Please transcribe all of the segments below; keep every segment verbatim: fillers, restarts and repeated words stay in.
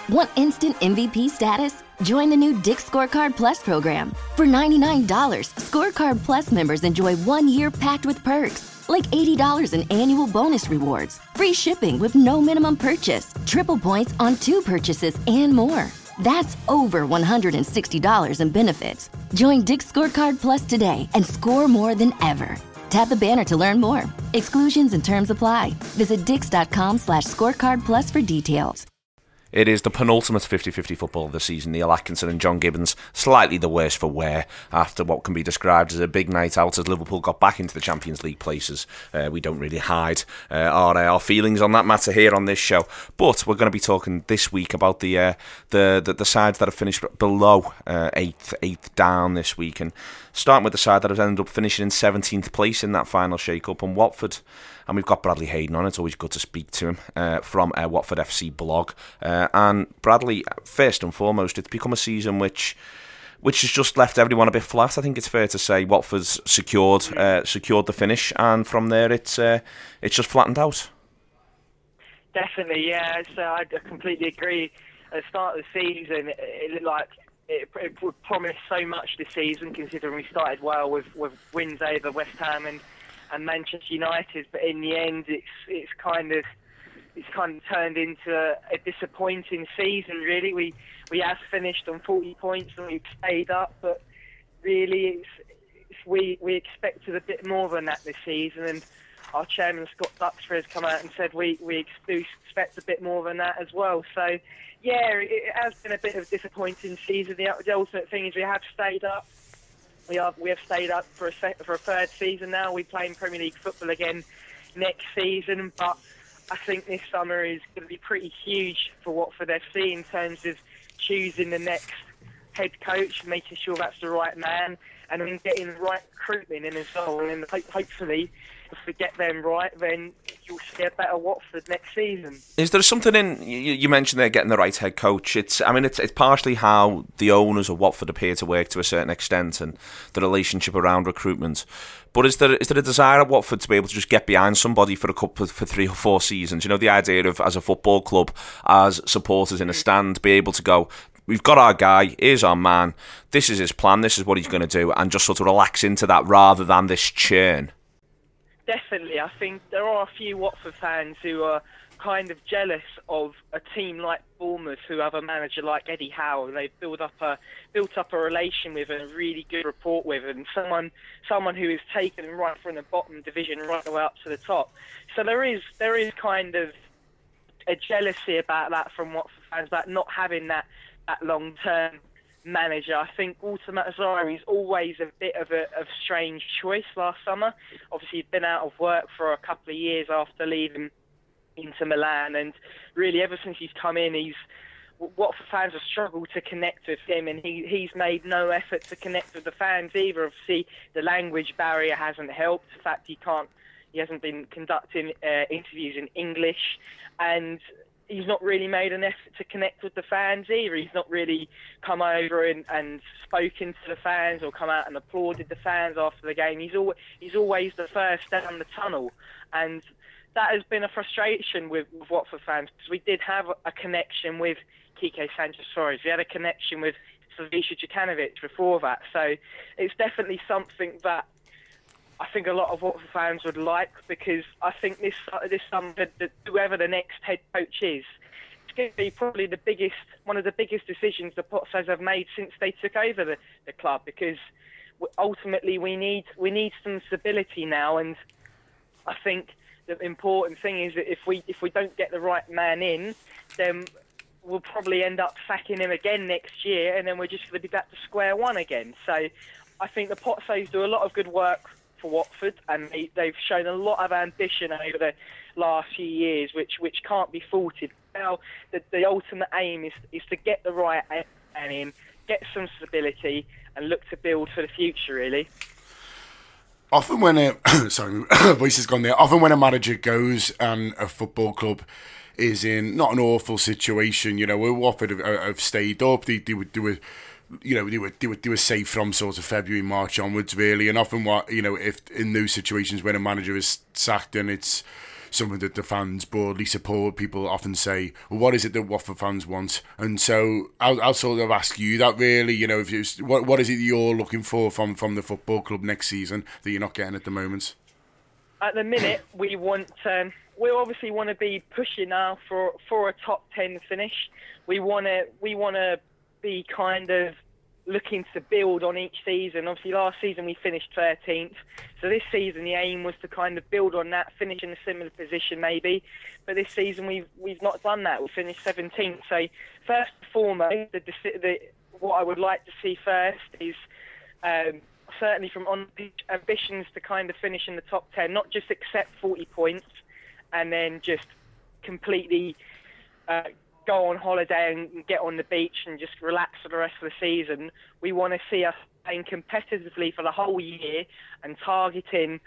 Want instant M V P status? Join the new Dick's Scorecard Plus program. For ninety-nine dollars, Scorecard Plus members enjoy one year packed with perks, like eighty dollars in annual bonus rewards, free shipping with no minimum purchase, triple points on two purchases, and more. That's over one hundred sixty dollars in benefits. Join Dick's Scorecard Plus today and score more than ever. Tap the banner to learn more. Exclusions and terms apply. Visit dix.com slash scorecard plus for details. It is the penultimate fifty-fifty football of the season. Neil Atkinson and John Gibbons slightly the worse for wear after what can be described as a big night out as Liverpool got back into the Champions League places. Uh, we don't really hide uh, our, uh, our feelings on that matter here on this show. But we're going to be talking this week about the uh, the, the the sides that have finished below uh, eighth, eighth down this week. And starting with the side that has ended up finishing in seventeenth place in that final shake-up, and Watford. And we've got Bradley Hayden on. It's always good to speak to him uh, from uh, Watford F C blog. Uh, and Bradley, first and foremost, it's become a season which which has just left everyone a bit flat. I think it's fair to say Watford's secured uh, secured the finish, and from there it's uh, it's just flattened out. Definitely, yeah. So I completely agree. At the start of the season, it, it looked like it, it would promise so much this season, considering we started well with, with wins over West Ham and. and Manchester United, but in the end, it's it's kind of it's kind of turned into a, a disappointing season. Really, we we have finished on forty points and we've stayed up, but really, it's, it's we we expected a bit more than that this season. And our chairman Scott Duxbury has come out and said we we expect a bit more than that as well. So, yeah, it, it has been a bit of a disappointing season. The, the ultimate thing is we have stayed up. We have we have stayed up for a sec, for a third season now. We play in Premier League football again next season, but I think this summer is going to be pretty huge for Watford F C in terms of choosing the next head coach, making sure that's the right man, and then getting the right recruitment in as well. And then hopefully, if we get them right, then you'll see a better Watford next season. Is there something in, you, you mentioned they're getting the right head coach. It's, I mean, it's, it's partially how the owners of Watford appear to work to a certain extent and the relationship around recruitment. But is there is there a desire at Watford to be able to just get behind somebody for a couple for three or four seasons? You know, the idea of, as a football club, as supporters in a stand, be able to go, we've got our guy, here's our man, this is his plan, this is what he's going to do, and just sort of relax into that rather than this churn. Definitely. I think there are a few Watford fans who are kind of jealous of a team like Bournemouth who have a manager like Eddie Howe. They've built up a built up a relation with and a really good rapport with, and someone someone who is taken right from the bottom division right the way up to the top. So there is there is kind of a jealousy about that from Watford fans, about not having that, that long-term manager. I think Walter Mazzarri is always a bit of a of strange choice last summer. Obviously, he'd been out of work for a couple of years after leaving Inter Milan, and really ever since he's come in, he's Watford fans have struggled to connect with him, and he he's made no effort to connect with the fans either. Obviously, the language barrier hasn't helped. In fact, he can't he hasn't been conducting uh, interviews in English, and he's not really made an effort to connect with the fans either. He's not really come over and, and spoken to the fans or come out and applauded the fans after the game. He's always, he's always the first down the tunnel. And that has been a frustration with, with Watford fans, because we did have a connection with Quique Sanchez-Flores. We had a connection with Slaviša Jokanovic before that. So it's definitely something that I think a lot of Watford fans would like, because I think this this summer, that whoever the next head coach is, it's going to be probably the biggest, one of the biggest decisions the Pozzos have made since they took over the, the club, because ultimately we need we need some stability now, and I think the important thing is that if we if we don't get the right man in, then we'll probably end up sacking him again next year, and then we're just going to be back to square one again. So I think the Pozzos do a lot of good work for Watford, and they, they've shown a lot of ambition over the last few years, which which can't be faulted. Now, the, the ultimate aim is is to get the right man in, get some stability, and look to build for the future, really. Often when a sorry, my voice has gone there. Often when a manager goes and a football club is in not an awful situation, you know, where Watford have, have stayed up, they, they would do a you know, they were, they were, they were safe from sort of February, March onwards, really. And often, what you know, if in those situations when a manager is sacked and it's something that the fans broadly support. People often say, well, what is it that Watford fans want? And so I'll, I'll sort of ask you that really, you know, if you, what what is it that you're looking for from, from the football club next season that you're not getting at the moment? At the minute, we want, um, we obviously want to be pushing now for, for a top ten finish. We want to, we want to be kind of looking to build on each season. Obviously last season we finished thirteenth, so this season the aim was to kind of build on that, finish in a similar position maybe, but this season we've we've not done that. We finished seventeenth. So first and foremost, the, the, what I would like to see first is um, certainly from on pitch ambitions to kind of finish in the top ten, not just accept forty points and then just completely uh, go on holiday and get on the beach and just relax for the rest of the season. We want to see us playing competitively for the whole year and targeting,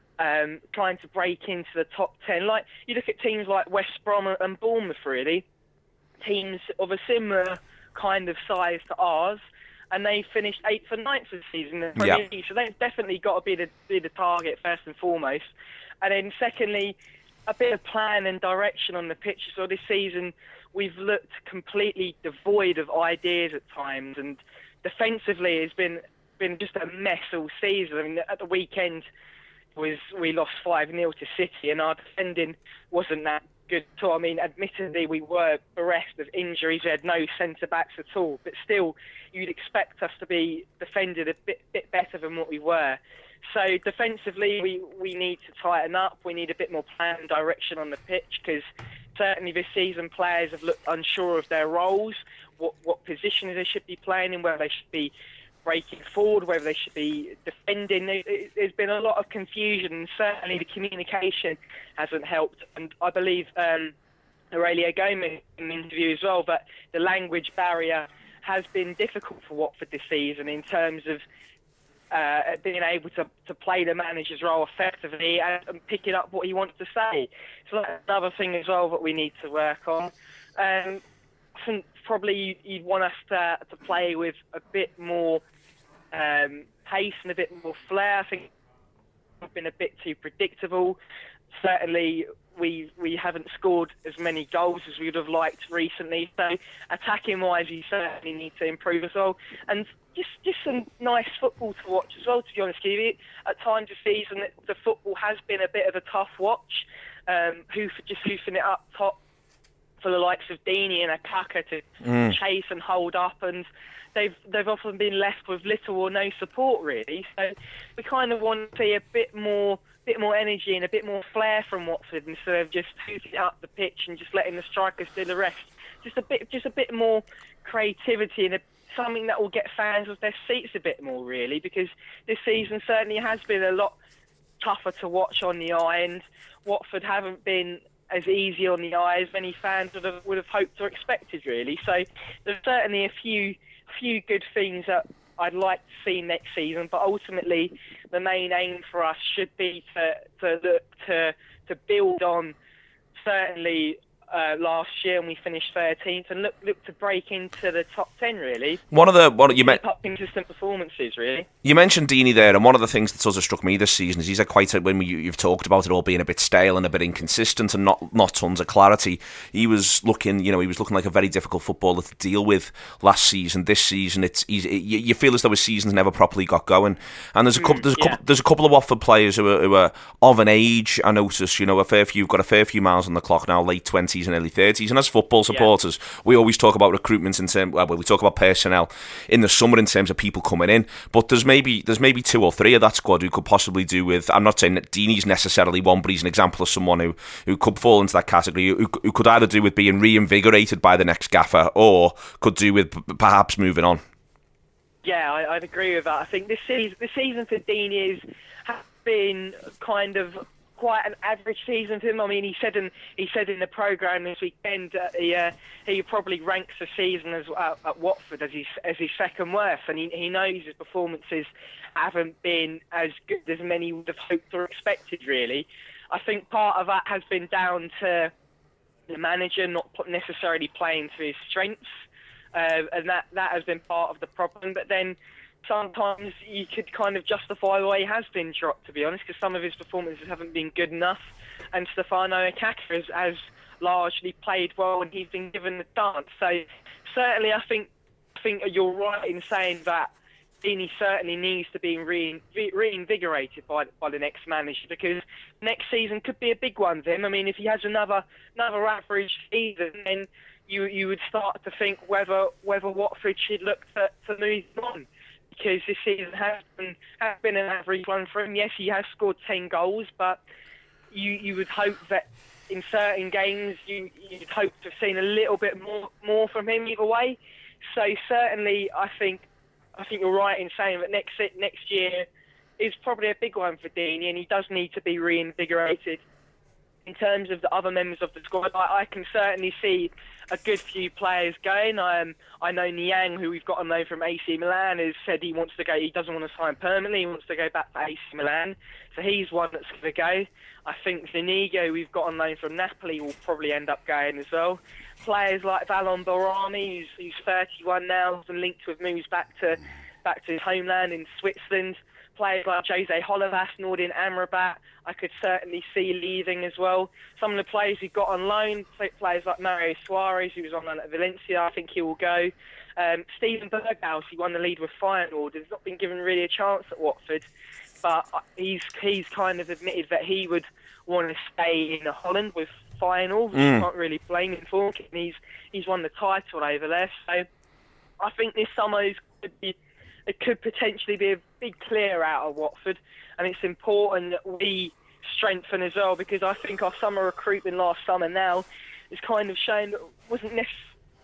um, trying to break into the top ten. Like you look at teams like West Brom and Bournemouth, really, teams of a similar kind of size to ours, and they finished eighth and ninth this season in the Premier League. So they've definitely got to be the, be the target first and foremost. And then secondly, a bit of plan and direction on the pitch. So this season, we've looked completely devoid of ideas at times, and defensively it's been been just a mess all season. I mean, at the weekend was we lost five nil to City, and our defending wasn't that good at all. I mean, admittedly, we were bereft of injuries. We had no centre-backs at all, but still, you'd expect us to be defended a bit, bit better than what we were. So defensively, we, we need to tighten up. We need a bit more plan and direction on the pitch, because certainly this season players have looked unsure of their roles, what what positions they should be playing in, whether they should be breaking forward, whether they should be defending. There's been a lot of confusion, and certainly the communication hasn't helped. And I believe um, Aurelio Gomez in the interview as well, but the language barrier has been difficult for Watford this season in terms of Uh, being able to, to play the manager's role effectively and, and picking up what he wants to say. So that's another thing as well that we need to work on. Um, I think probably you'd want us to, to play with a bit more um, pace and a bit more flair. I think we've been a bit too predictable. Certainly we we haven't scored as many goals as we would have liked recently. So attacking-wise, you certainly need to improve as well. And just just some nice football to watch as well, to be honest with you. At times this season, the football has been a bit of a tough watch. Um, hoof, just hoofing it up top for the likes of Deeney and Akaka to mm. chase and hold up, and they've they've often been left with little or no support, really. So we kind of want to see a bit more bit more energy and a bit more flair from Watford, instead of just hoofing up the pitch and just letting the strikers do the rest. Just a bit just a bit more creativity and a, something that will get fans off their seats a bit more, really, because this season certainly has been a lot tougher to watch on the eye, and Watford haven't been as easy on the eye as many fans would have would have hoped or expected, really. So there's certainly a few few good things that I'd like to see next season, but ultimately the main aim for us should be to to look to to build on certainly uh, last year, and we finished thirteenth, and look look to break into the top ten, really. One of the what you meant up consistent performances, really. You mentioned Deeney there, and one of the things that sort of struck me this season is he's had quite a, when we, you've talked about it all being a bit stale and a bit inconsistent and not not tons of clarity. He was looking, you know, he was looking like a very difficult footballer to deal with last season. This season, it's he's, it, you feel as though his season's never properly got going. And there's a couple, there's a couple, yeah. there's a couple of Watford players who are, who are of an age. I notice, you know, a fair few, you've got a fair few miles on the clock now, late twenties and early thirties. And as football supporters, yeah. we always talk about recruitment in terms, well, we talk about personnel in the summer in terms of people coming in. But there's maybe there's maybe two or three of that squad who could possibly do with. I'm not saying that Deeney's necessarily one, but he's an example of someone who, who could fall into that category. Who, who could either do with being reinvigorated by the next gaffer, or could do with p- perhaps moving on. Yeah, I, I'd agree with that. I think this season, the season for Deeney is has been kind of quite an average season for him. I mean, he said in he said in the programme this weekend uh, he uh, he probably ranks the season as uh, at Watford as his as his second worst, and he he knows his performances haven't been as good as many would have hoped or expected, really. I think part of that has been down to the manager not necessarily playing to his strengths, uh, and that that has been part of the problem. But then sometimes you could kind of justify why he has been dropped, to be honest, because some of his performances haven't been good enough. and Stefano Akaka has, has largely played well, and he's been given the dance. So certainly, I think I think you're right in saying that Deeney certainly needs to be rein, reinvigorated by by the next manager, because next season could be a big one for him. I mean, if he has another another average season, then you you would start to think whether whether Watford should look to, to move on, because this season has been has been an average one for him. Yes, he has scored ten goals, but you you would hope that in certain games you you'd hope to have seen a little bit more more from him either way. So certainly, I think. I think you're right in saying that next next year is probably a big one for Deeney, and he does need to be reinvigorated. In terms of the other members of the squad, I, I can certainly see a good few players going. I, um, I know Niang, who we've got on loan from A C Milan, has said he wants to go. He doesn't want to sign permanently. He wants to go back to A C Milan. So he's one that's going to go. I think Zanigo, we've got on loan from Napoli, will probably end up going as well. Players like Valon Barami, who's, who's thirty-one now, has been linked with moves back to back to his homeland in Switzerland. Players like Jose Holovas, Nordin Amrabat, I could certainly see leaving as well. Some of the players who got on loan, players like Mario Suarez, who was on loan at Valencia, I think he will go. Um, Steven Berghaus, he won the lead with Feyenoord, has not been given really a chance at Watford, but he's he's kind of admitted that he would want to stay in Holland with Feyenoord, which mm. you can't really blame him for. He's he's won the title over there, so I think this summer is, could be it could potentially be a big clear out of Watford, and it's important that we strengthen as well, because I think our summer recruitment last summer now is kind of showing that it wasn't necessary.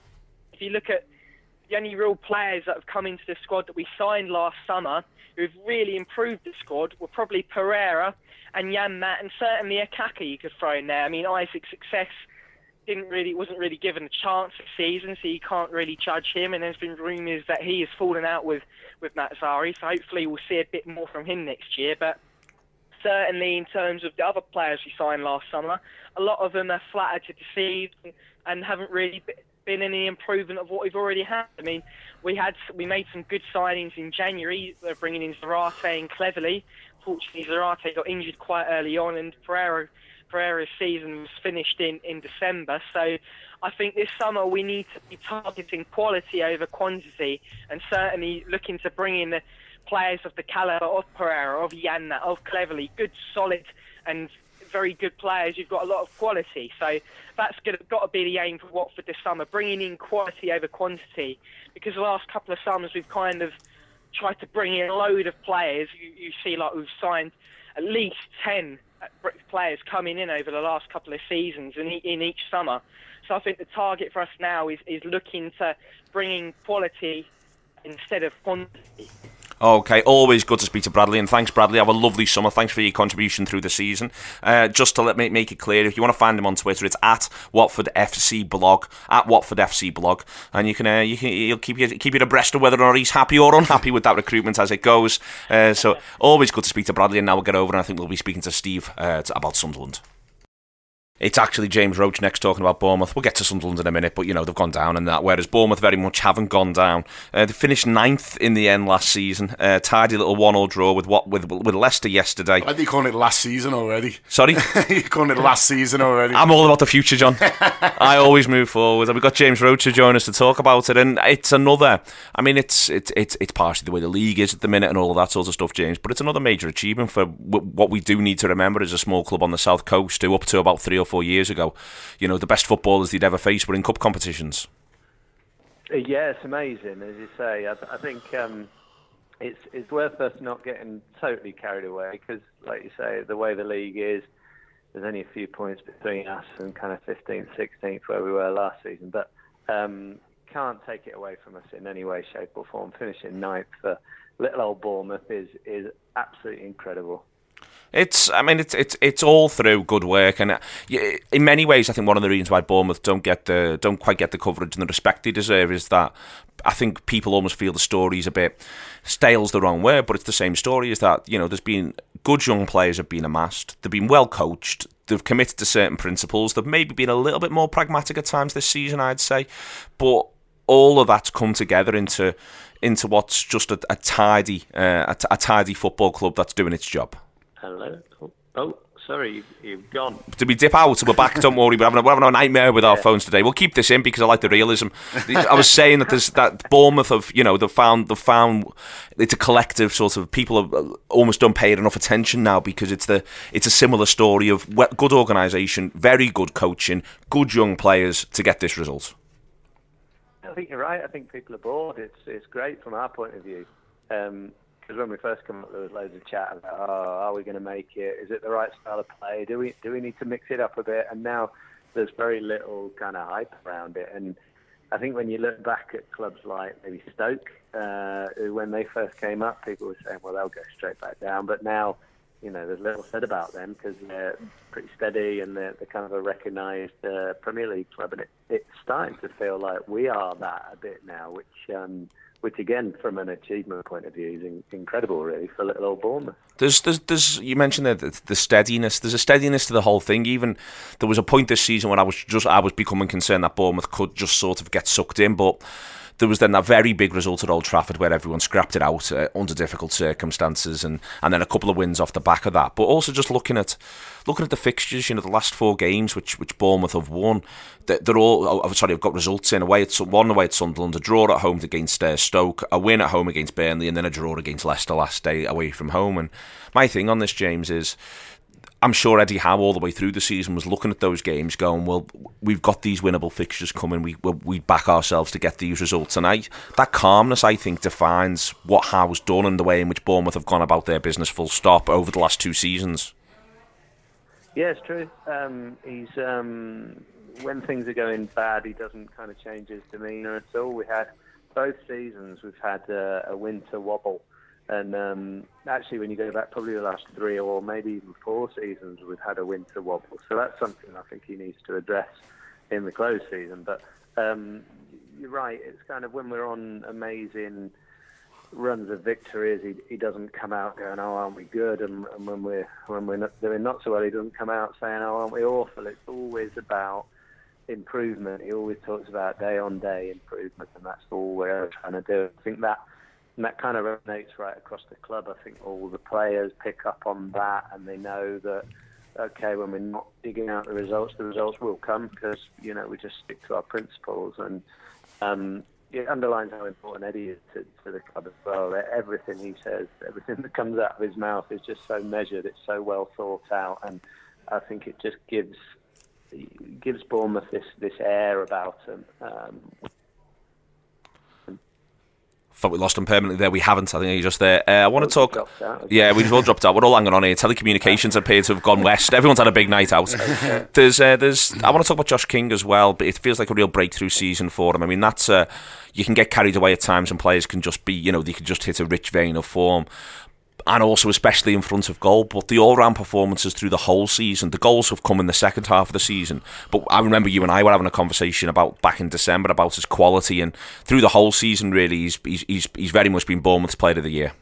If you look at the only real players that have come into the squad that we signed last summer who have really improved the squad were probably Pereira and Janmaat, and certainly Akaka you could throw in there. I mean, Isaac's success didn't really wasn't really given a chance this season, so you can't really judge him. And there's been rumours that he has fallen out with with Mazzari, so hopefully we'll see a bit more from him next year. But certainly, in terms of the other players we signed last summer, a lot of them are flattered to deceive and, and haven't really been any improvement of what we've already had. I mean, we had we made some good signings in January. They're bringing in Zarate and Cleverley. Fortunately, Zarate got injured quite early on, and Pereira. Pereira's season was finished in, in December, so I think this summer we need to be targeting quality over quantity, and certainly looking to bring in the players of the calibre of Pereira, of Janmaat, of Cleverley, good, solid and very good players. You've got a lot of quality, so that's got to be the aim for Watford this summer, bringing in quality over quantity, because the last couple of summers we've kind of tried to bring in a load of players. You, you see like we've signed at least ten players coming in over the last couple of seasons in, in each summer. So I think the target for us now is, is looking to bringing quality instead of quantity. Okay, always good to speak to Bradley, and thanks Bradley, have a lovely summer. Thanks for your contribution through the season. Uh, just to let me make it clear, if you want to find him on Twitter, it's at Watford F C Blog, at Watford F C Blog, and you can uh, you can he'll keep you keep you abreast of whether or not he's happy or unhappy with that recruitment as it goes. Uh, so always good to speak to Bradley, and now we'll get over and I think we'll be speaking to Steve uh, about Sunderland. It's actually James Roach next talking about Bournemouth. We'll get to Sunderland in a minute, but you know, they've gone down and that, whereas Bournemouth very much haven't gone down. Uh, they finished ninth in the end last season. Uh, tidy little one-all draw with what with with Leicester yesterday. I think you're calling it last season already. Sorry? You're calling it last season already. I'm all about the future, John. I always move forward. And we've got James Roach to join us to talk about it, and it's another, I mean, it's it's it's, it's partially the way the league is at the minute and all of that sort of stuff, James, but it's another major achievement for w- what we do need to remember is a small club on the south coast who up to about three or four years ago, you know, the best footballers they'd ever faced were in cup competitions. Yeah, it's amazing, as you say. I, th- I think um, it's it's worth us not getting totally carried away, because, like you say, the way the league is, there's only a few points between us and kind of fifteenth, sixteenth where we were last season. But um, can't take it away from us in any way, shape or form. Finishing ninth for little old Bournemouth is is absolutely incredible. It's, I mean, it's it's it's all through good work, and in many ways, I think one of the reasons why Bournemouth don't get the don't quite get the coverage and the respect they deserve is that I think people almost feel the story's a bit stale's the wrong word, but it's the same story. Is that, you know, there's been good young players have been amassed, they've been well coached, they've committed to certain principles, they've maybe been a little bit more pragmatic at times this season, I'd say, but all of that's come together into into what's just a, a tidy uh, a, a tidy football club that's doing its job. Hello. Oh, oh, sorry, you've, you've gone. Did we dip out? We're back. Don't worry. We're having a, we're having a nightmare with our yeah. phones today. We'll keep this in because I like the realism. I was saying that there's that Bournemouth of you know they found they found it's a collective sort of people have almost don't pay it enough attention now because it's the it's a similar story of good organisation, very good coaching, good young players to get this result. I think you're right. I think people are bored. It's it's great from our point of view. Um, Because when we first came up, there was loads of chat about, oh, are we going to make it? Is it the right style of play? Do we do we need to mix it up a bit? And now there's very little kind of hype around it. And I think when you look back at clubs like maybe Stoke, uh, when they first came up, people were saying, well, they'll go straight back down. But now, you know, there's little said about them because they're pretty steady and they're, they're kind of a recognised uh, Premier League club. And it, it's starting to feel like we are that a bit now, which... Um, Which again, from an achievement point of view, is in, incredible, really, for little old Bournemouth. There's, there's, there's. You mentioned the, the steadiness. There's a steadiness to the whole thing. Even there was a point this season when I was just, I was becoming concerned that Bournemouth could just sort of get sucked in, but there was then that very big result at Old Trafford where everyone scrapped it out uh, under difficult circumstances, and, and then a couple of wins off the back of that. But also just looking at looking at the fixtures, you know, the last four games which which Bournemouth have won, they're all oh, sorry, have got results in away at one away at Sunderland, a draw at home against uh, Stoke, a win at home against Burnley, and then a draw against Leicester last day away from home. And my thing on this, James, is I'm sure Eddie Howe all the way through the season was looking at those games going, well, we've got these winnable fixtures coming, we we back ourselves to get these results. And I, that calmness, I think, defines what Howe's done and the way in which Bournemouth have gone about their business full stop over the last two seasons. Yeah, it's true. Um, he's um, when things are going bad, he doesn't kind of change his demeanour at all. We had both seasons, we've had uh, a winter wobble. And um, actually, when you go back probably the last three or maybe even four seasons, we've had a winter wobble. So that's something I think he needs to address in the close season. But um, you're right, it's kind of when we're on amazing runs of victories, he, he doesn't come out going, oh, aren't we good? And, and when we're when we're not doing not so well, he doesn't come out saying, oh, aren't we awful? It's always about improvement. He always talks about day on day improvement, and that's all we're trying to do. I think that. And that kind of resonates right across the club. I think all the players pick up on that, and they know that, okay, when we're not digging out the results, the results will come because, you know, we just stick to our principles. And um, it underlines how important Eddie is to, to the club as well. Everything he says, everything that comes out of his mouth is just so measured. It's so well thought out. And I think it just gives gives Bournemouth this, this air about them. Um, Thought we lost him permanently there. We haven't. I think he's just there. Uh, I want to talk. Yeah, we've all dropped out. We're all hanging on here. Telecommunications appear to have gone west. Everyone's had a big night out. There's, uh, there's. I want to talk about Josh King as well, but it feels like a real breakthrough season for him. I mean, that's. Uh, you can get carried away at times, and players can just be, you know, they can just hit a rich vein of form. And also especially in front of goal, but the all-round performances through the whole season, the goals have come in the second half of the season, but I remember you and I were having a conversation about back in December about his quality, and through the whole season really he's he's he's, he's very much been Bournemouth's player of the year.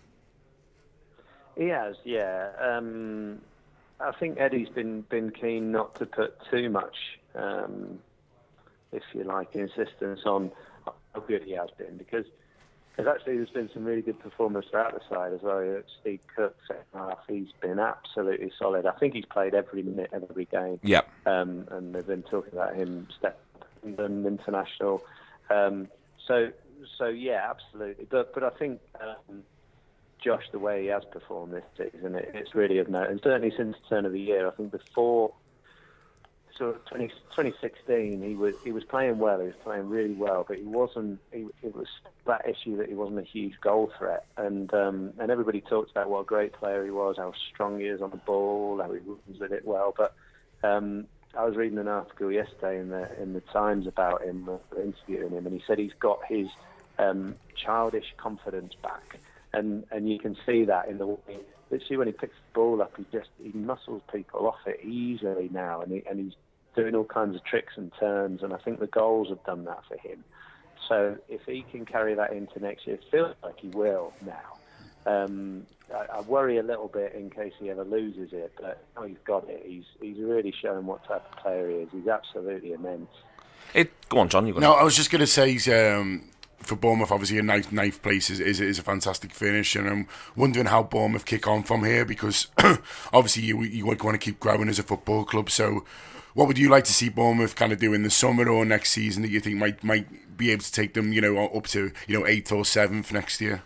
He has, yeah. Um, I think Eddie's been, been keen not to put too much, um, if you like, insistence on how good he has been, because Because actually there's been some really good performance throughout the side as well. Steve Cook, second half, he's been absolutely solid. I think he's played every minute, every game. Yep. Um, and they've been talking about him step London international. Um, so, so yeah, absolutely. But but I think um, Josh, the way he has performed this season, it, it's really of note. And certainly since the turn of the year, I think before sort of twenty, twenty sixteen, he was he was playing well. He was playing really well, but he wasn't. He, it was that issue that he wasn't a huge goal threat, and um, and everybody talked about what a great player he was, how strong he is on the ball, how he runs with it well. But um, I was reading an article yesterday in the in the Times about him, uh, interviewing him, and he said he's got his um, childish confidence back, and and you can see that in the way. Literally, when he picks the ball up, he just he muscles people off it easily now, and he, and he's doing all kinds of tricks and turns, and I think the goals have done that for him. So if he can carry that into next year, it feels like he will now. Um, I, I worry a little bit in case he ever loses it, but now he's got it. He's he's really showing what type of player he is. He's absolutely immense. It, go on, John. You no, I was just going to say he's. Um, for Bournemouth, obviously a ninth, ninth place is, is is a fantastic finish, and I'm wondering how Bournemouth kick on from here, because obviously you you want to keep growing as a football club. So, what would you like to see Bournemouth kind of do in the summer or next season that you think might might be able to take them, you know, up to, you know, eighth or seventh next year?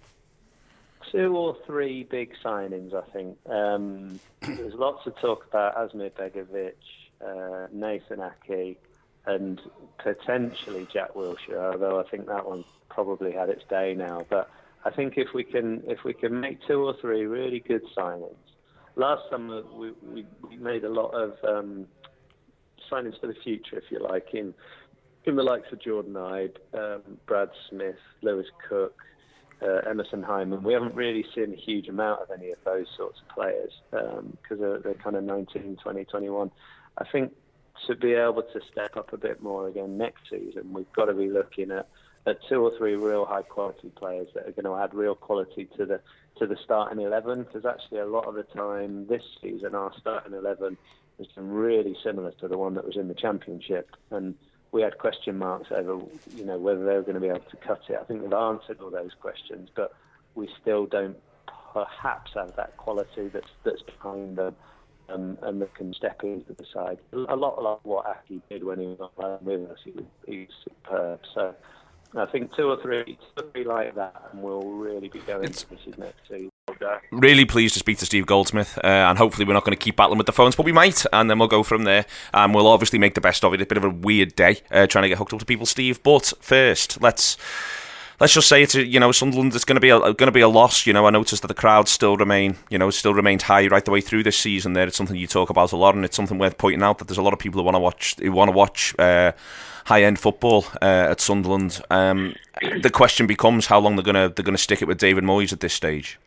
Two or three big signings, I think. Um, there's lots of talk about Asmir Begovic, uh, Nathan Ake, and potentially Jack Wilshere, although I think that one probably had its day now. But I think if we can if we can make two or three really good signings. Last summer we, we, we made a lot of um, signings for the future, if you like, in in the likes of Jordan Ibe, um, Brad Smith, Lewis Cook, uh, Emerson Hyman. We haven't really seen a huge amount of any of those sorts of players because um, they're, they're kind of nineteen, twenty, twenty-one. I think to be able to step up a bit more again next season, we've got to be looking at, at two or three real high quality players that are going to add real quality to the to the starting eleven, because actually a lot of the time this season our starting eleven has been really similar to the one that was in the Championship, and we had question marks over, you know, whether they were going to be able to cut it. I think they've answered all those questions, but we still don't perhaps have that quality that's that's behind them. Um, and that can step into the side. A lot like what Aki did when he was not playing with us. He was, he was superb. So I think two or three, two or three like that, and we'll really be going to this next season. Really pleased to speak to Steve Goldsmith, uh, and hopefully we're not going to keep battling with the phones, but we might, and then we'll go from there, and we'll obviously make the best of it. A bit of a weird day uh, trying to get hooked up to people, Steve, but first, let's Let's just say it's a, you know, Sunderland. It's going to be a, going to be a loss. You know, I noticed that the crowds still remain, you know, still remained high right the way through this season. There, it's something you talk about a lot, and it's something worth pointing out that there's a lot of people who want to watch, who want to watch uh, high-end football uh, at Sunderland. Um, the question becomes how long they're going to they're going to stick it with David Moyes at this stage.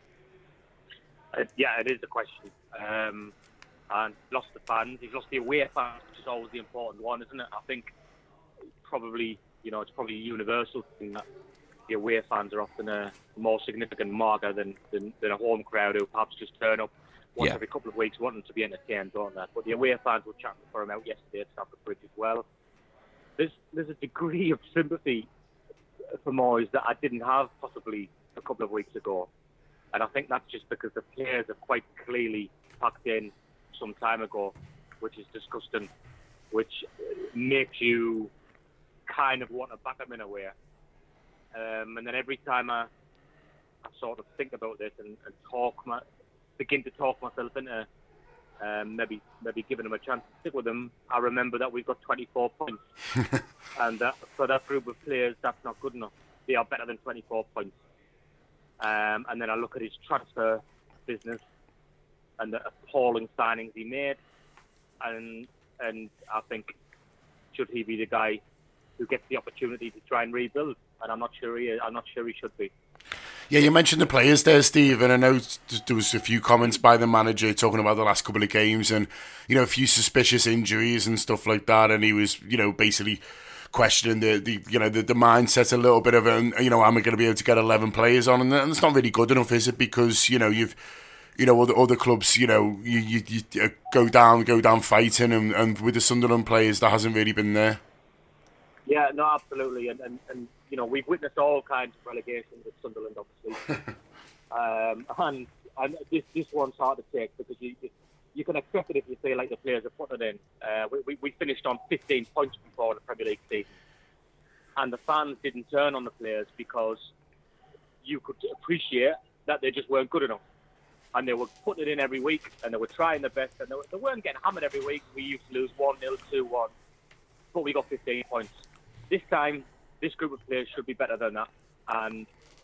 Uh, yeah, it is a question. Um, and he's lost the fans. He's lost the away fans, which is always the important one, isn't it? I think probably, you know, it's probably a universal thing that the away fans are often a more significant marker than, than, than a home crowd who perhaps just turn up once yeah. every couple of weeks wanting to be entertained, don't they? But the away fans were chatting for him out yesterday at Stamford Bridge as well. There's there's a degree of sympathy for Moyes that I didn't have possibly a couple of weeks ago. And I think that's just because the players have quite clearly packed in some time ago, which is disgusting, which makes you kind of want to back them in a way. Um, and then every time I, I sort of think about this and, and talk, my, begin to talk myself into um, maybe maybe giving them a chance to stick with them, I remember that we've got twenty-four points, and that, for that group of players, that's not good enough. They are better than twenty-four points. Um, and then I look at his transfer business and the appalling signings he made, and and I think, should he be the guy who gets the opportunity to try and rebuild? And I'm not sure he is. I'm not sure he should be. Yeah, you mentioned the players there, Steve, and I know there was a few comments by the manager talking about the last couple of games and, you know, a few suspicious injuries and stuff like that, and he was, you know, basically questioning the, the you know, the, the mindset a little bit of, um, you know, am I going to be able to get eleven players on? And it's not really good enough, is it? Because, you know, you've, you know, other, other clubs, you know, you, you, you go down, go down fighting, and, and with the Sunderland players, that hasn't really been there. Yeah, no, absolutely, and, and, and you know, we've witnessed all kinds of relegations at Sunderland, obviously, um, and and this this one's hard to take because you you can accept it if you feel like the players are putting it in. Uh, we, we we finished on fifteen points before the Premier League season, and the fans didn't turn on the players because you could appreciate that they just weren't good enough, and they were putting it in every week, and they were trying their best, and they, were, they weren't getting hammered every week. We used to lose one nil, two one, but we got fifteen points. This time, this group of players should be better than that, and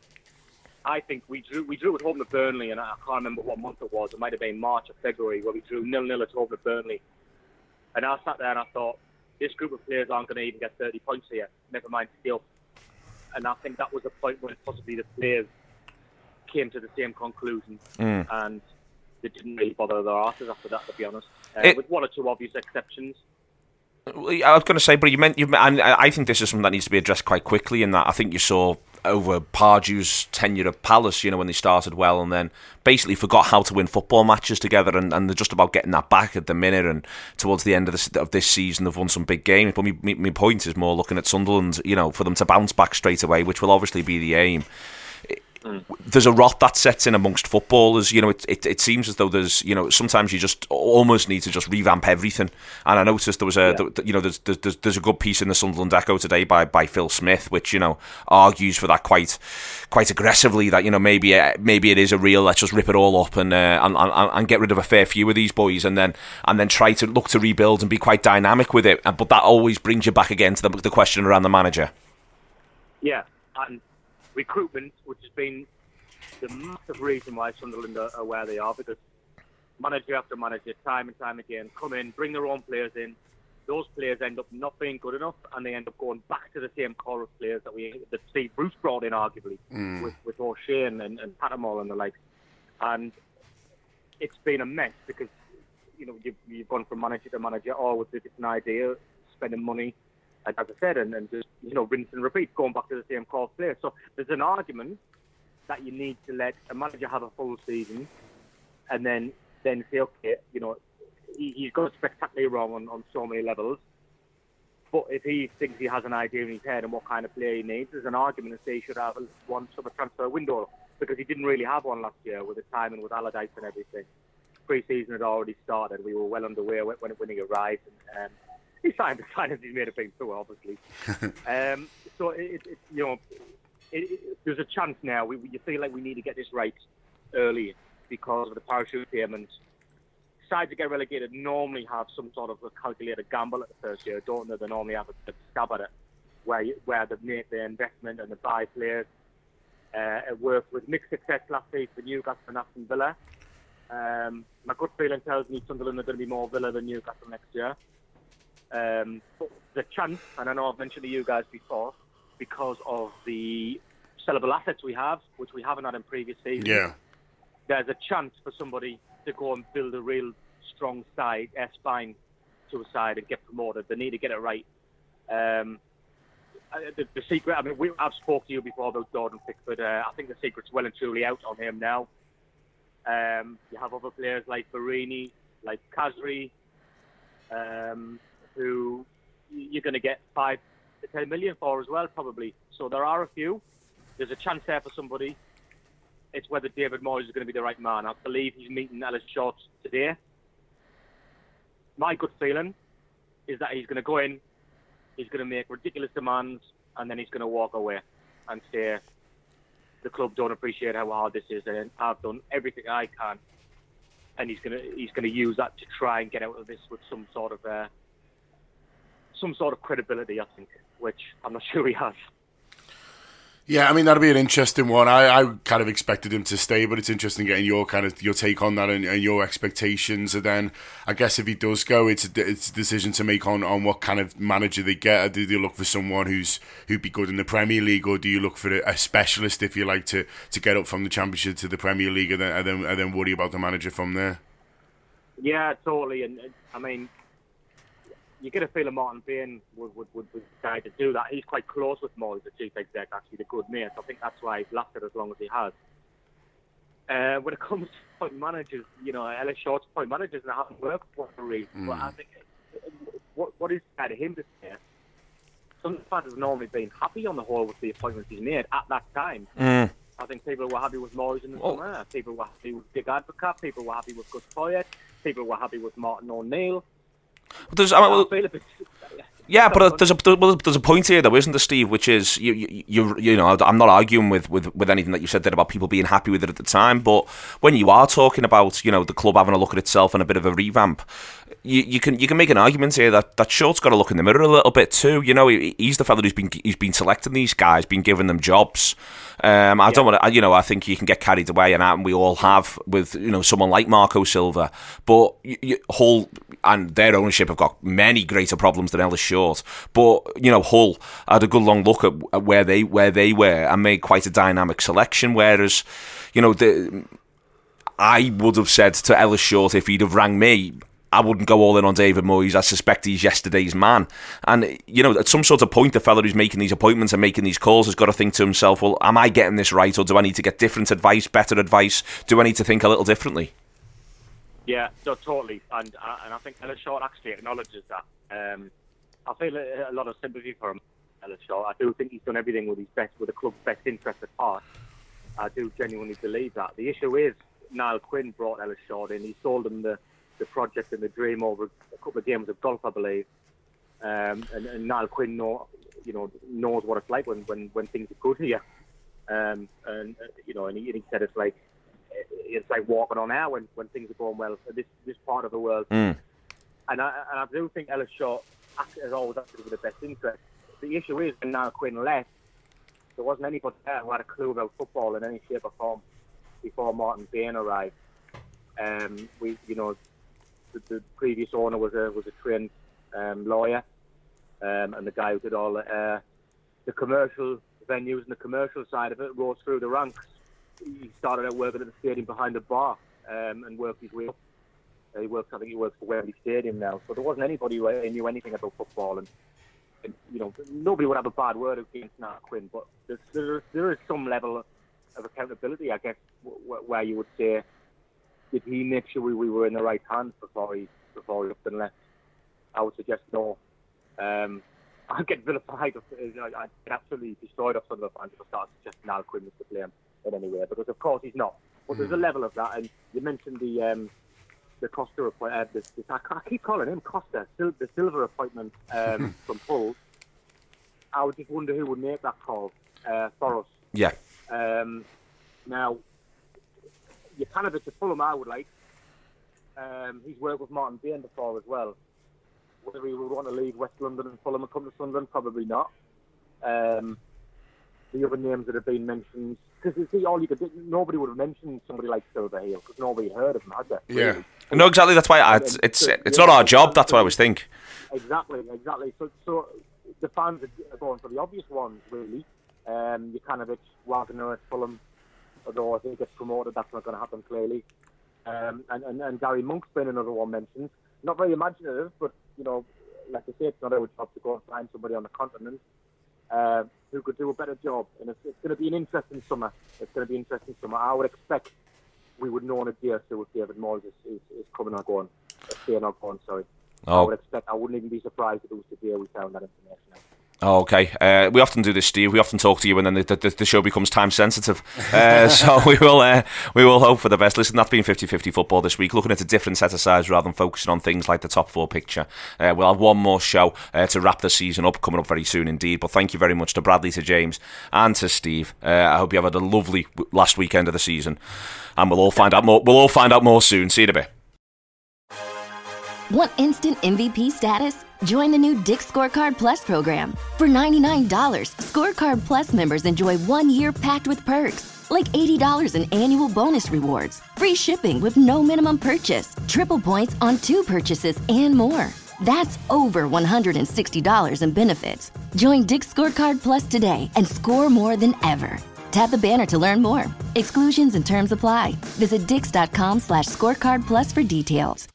I think we drew we drew at home to Burnley, and I can't remember what month it was. It might have been March or February, where we drew nil nil at home to Burnley. And I sat there and I thought, this group of players aren't going to even get thirty points here, never mind still. And I think that was a point when possibly the players came to the same conclusion, mm. and they didn't really bother their asses after that, to be honest, uh, it- with one or two obvious exceptions. I was going to say, but you meant you. And I think this is something that needs to be addressed quite quickly. In that, I think you saw over Pardew's tenure at Palace, you know, when they started well and then basically forgot how to win football matches together, and, and they're just about getting that back at the minute, and towards the end of this, of this season they've won some big games. But my, my point is more looking at Sunderland, you know, for them to bounce back straight away, which will obviously be the aim. There's a rot that sets in amongst footballers. You know, it, it it seems as though there's, you know, sometimes you just almost need to just revamp everything. And I noticed there was a, yeah. the, you know, there's, there's there's a good piece in the Sunderland Echo today by, by Phil Smith, which, you know, argues for that quite quite aggressively. That, you know, maybe maybe it is a real, let's just rip it all up and uh, and, and and get rid of a fair few of these boys, and then and then try to look to rebuild and be quite dynamic with it. But that always brings you back again to the, the question around the manager. Yeah, and recruitment, which has been the massive reason why Sunderland are, are where they are, because manager after manager, time and time again, come in, bring their own players in. Those players end up not being good enough, and they end up going back to the same core of players that we that Steve Bruce brought in, arguably, mm. with, with O'Shea and, and Pattermole and the like. And it's been a mess because, you know, you've, you've gone from manager to manager, always with an idea, spending money, as I said, and, and just, you know, rinse and repeat, going back to the same core of players. So there's an argument that you need to let a manager have a full season, and then then say, okay, you know, he, he's got it spectacularly wrong on, on so many levels. But if he thinks he has an idea in his head and what kind of player he needs, there's an argument to say he should have one summer transfer window, because he didn't really have one last year with the timing with Allardyce and everything. Pre-season had already started. We were well underway when, when he arrived. And, um, he signed the signings he's made a big tour, obviously. um, so, it, it, you know, It, it, there's a chance now. We, you feel like we need to get this right early because of the parachute payments. Sides that get relegated normally have some sort of a calculated gamble at the first year, don't they? They normally have a, a stab at it, where you, where they make their investment and they buy players. Uh, it worked with mixed success last season for Newcastle and Aston Villa. Um, my gut feeling tells me Sunderland are going to be more Villa than Newcastle next year. Um, but the chance, and I know I've mentioned to you guys before, because of the sellable assets we have, which we haven't had in previous seasons. Yeah. There's a chance for somebody to go and build a real strong side, uh, spine to a side and get promoted. They need to get it right. Um, the, the secret, I mean, we, I've spoke to you before about Jordan Pickford. Uh, I think the secret's well and truly out on him now. Um, you have other players like Barini, like Kazri, um, who you're going to get five to ten million for as well, probably. So there are a few. There's a chance there for somebody. It's whether David Moyes is going to be the right man. I believe he's meeting Ellis Short today. My good feeling is that he's going to go in, he's going to make ridiculous demands, and then he's going to walk away and say, the club don't appreciate how hard this is, and I've done everything I can. And he's going to he's going to use that to try and get out of this with some sort of uh, some sort of credibility, I think, which I'm not sure he has. Yeah, I mean, that'll be an interesting one. I, I kind of expected him to stay, but it's interesting getting your kind of your take on that and, and your expectations. And then I guess if he does go, it's a, it's a decision to make on, on what kind of manager they get. Do you look for someone who's who'd be good in the Premier League, or do you look for a, a specialist, if you like, to, to get up from the Championship to the Premier League and then and then, and then worry about the manager from there? Yeah, totally. And I mean, you get a feeling Martin Bain would, would, would, would decide to do that. He's quite close with Moyes, the chief exec, actually, the good mate. I think that's why he's lasted as long as he has. Uh, when it comes to point managers, you know, Ellis Short's point managers and haven't worked for a reason. Mm. But I think what what is fair to him to say, some fans have normally been happy on the whole with the appointments he's made at that time. Mm. I think people were happy with Moyes in the oh. summer. People were happy with Dick Advocat. People were happy with Gus Poyet. People were happy with Martin O'Neill. There's, I mean, well, yeah, but there's a there's a point here though, isn't there, Steve? Which is you you you, you know, I'm not arguing with, with, with anything that you said there about people being happy with it at the time, but when you are talking about, you know, the club having a look at itself and a bit of a revamp, you, you can you can make an argument here that, that Short's got to look in the mirror a little bit too. You know, he, he's the fella who's been he's been selecting these guys, been giving them jobs. Um, I yeah. don't want to, you know, I think you can get carried away, and, and we all have with, you know, someone like Marco Silva. But you, you, Hull and their ownership have got many greater problems than Ellis Short. But you know, Hull had a good long look at, at where they where they were and made quite a dynamic selection. Whereas, you know, the, I would have said to Ellis Short, if he'd have rang me, I wouldn't go all in on David Moyes. I suspect he's yesterday's man. And, you know, at some sort of point, the fella who's making these appointments and making these calls has got to think to himself, well, am I getting this right, or do I need to get different advice, better advice? Do I need to think a little differently? Yeah, no, totally. And uh, and I think Ellis Short actually acknowledges that. Um, I feel a, a lot of sympathy for him, Ellis Short. I do think he's done everything with his best, with the club's best interest at heart. I do genuinely believe that. The issue is, Niall Quinn brought Ellis Short in. He sold him the, the project and the dream over a couple of games of golf, I believe. Um, and, and Niall Quinn know, you know, knows what it's like when, when, when things are good here. Um, and uh, you know, and he, and he said it's like it's like walking on air when, when things are going well in this this part of the world. Mm. And I and I do think Ellis Short has always acted with the best interest. The issue is when Niall Quinn left, there wasn't anybody there who had a clue about football in any shape or form before Martin Bain arrived. Um, we, you know, the, the previous owner was a was a trained um, lawyer, um, and the guy who did all the, uh, the commercial venues and the commercial side of it rose through the ranks. He started out working at the stadium behind the bar um, and worked his way up. Uh, he works, I think he works for Wembley Stadium now. So there wasn't anybody who knew anything about football, and, and you know, nobody would have a bad word against Niall Quinn. But there's, there, there is some level of accountability, I guess, w- where you would say, did he make sure we, we were in the right hands before he before he up and left? I would suggest no. Um, I get vilified. I get absolutely destroyed off some of the fans if I start suggesting Niall Quinn was to blame in any way, because of course he's not. But there's a level of that, and you mentioned the um, the Costa appointment. Uh, this, this, I, I keep calling him Costa, Sil- the Silver appointment um, from Hull. I would just wonder who would make that call uh, for us. Yeah. Um, now, Jokanovic at Fulham, I would like. Um, he's worked with Martin Bain before as well. Whether he would want to leave West London and Fulham and come to Sunderland, probably not. Um, the other names that have been mentioned, because you see, all you could do, nobody would have mentioned somebody like Silverhill, because nobody heard of him, had they? Yeah. Really? No, exactly. That's why I, it's it's it's not our job. That's what I always think. Exactly, exactly. So, so the fans are going for the obvious ones, really. Um, Jokanovic, Wagner at Fulham, although I think he gets promoted, that's not going to happen clearly. Um, and, and, and Gary Monk's been another one mentioned. Not very imaginative, but, you know, like I say, it's not our job to go and find somebody on the continent uh, who could do a better job. And it's, it's going to be an interesting summer. It's going to be an interesting summer. I would expect we would know in a day or two if David Moyes is, is, is coming or going. Or staying or going, sorry. Oh. I would expect, I wouldn't even be surprised if it was the day we found that information out. Oh, okay. Uh, we often do this, Steve. We often talk to you, and then the, the, the show becomes time sensitive. Uh, so we will uh, we will hope for the best. Listen, that's been fifty fifty football this week, looking at a different set of sides rather than focusing on things like the top four picture. Uh, we'll have one more show uh, to wrap the season up, coming up very soon indeed. But thank you very much to Bradley, to James, and to Steve. Uh, I hope you have had a lovely last weekend of the season, and we'll all find out more. We'll all find out more soon. See you in a bit. Want instant M V P status? Join the new Dick's Scorecard Plus program. For ninety-nine dollars, Scorecard Plus members enjoy one year packed with perks, like eighty dollars in annual bonus rewards, free shipping with no minimum purchase, triple points on two purchases, and more. That's over one hundred sixty dollars in benefits. Join Dick's Scorecard Plus today and score more than ever. Tap the banner to learn more. Exclusions and terms apply. Visit dix.com slash scorecard plus for details.